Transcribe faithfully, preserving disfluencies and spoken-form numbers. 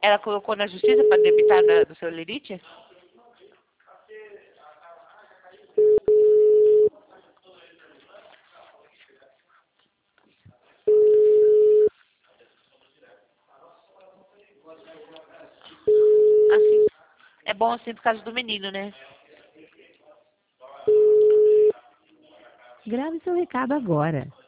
Ela colocou na justiça para debitar da, do seu lerite? Assim. É bom assim por causa do menino, né? Grave seu recado agora.